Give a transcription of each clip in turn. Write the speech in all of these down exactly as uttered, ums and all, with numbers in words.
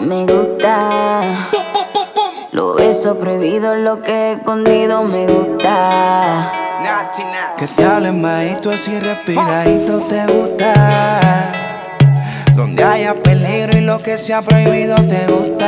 me gusta. Lo beso prohibido, lo que he escondido me gusta. Que te hablen bajito así respiradito te gusta. Donde haya peligro y lo que sea prohibido te gusta.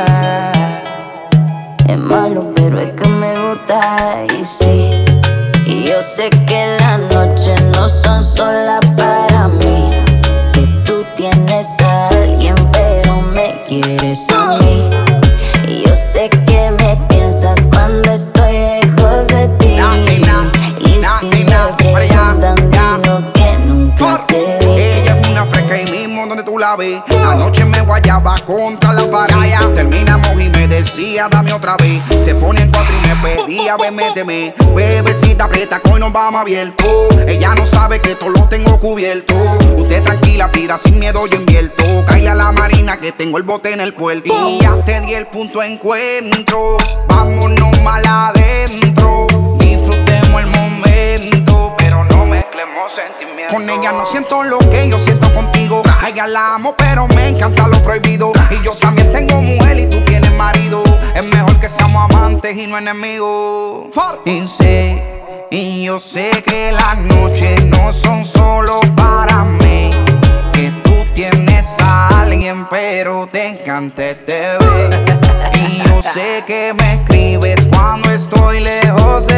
Es malo, pero es que me gusta. Y sí, y yo sé que las noches no son solas para mí. Que tú tienes a alguien, pero me quieres a mí. Y yo sé que me piensas cuando estoy lejos de ti. Y si me preguntan, digo que nunca te vi. Ella es una fresca y mismo donde tú la ves. Anoche me guayaba contra la pared. Terminamos y me decía dame otra vez. Se pone en cuatro y me pedía ve, méteme. Bebecita aprieta que hoy nos vamos abierto. Ella no sabe que todo lo tengo cubierto. Usted tranquila, pida sin miedo yo invierto. Cáile a la marina que tengo el bote en el puerto. Y ya te di el punto de encuentro. Vámonos mal adentro. Disfrutemos el momento, pero no mezclemos sentimientos. Con ella no siento lo que yo siento contigo. A ella la amo pero me encanta lo prohibido. Y yo también tengo mujer y tú tienes marido. Es mejor que seamos amantes y no enemigos. Y sé, y yo sé que las noches no son solo para mí. Que tú tienes a alguien pero te encanta este bebé. Y yo sé que me escribes cuando estoy lejos de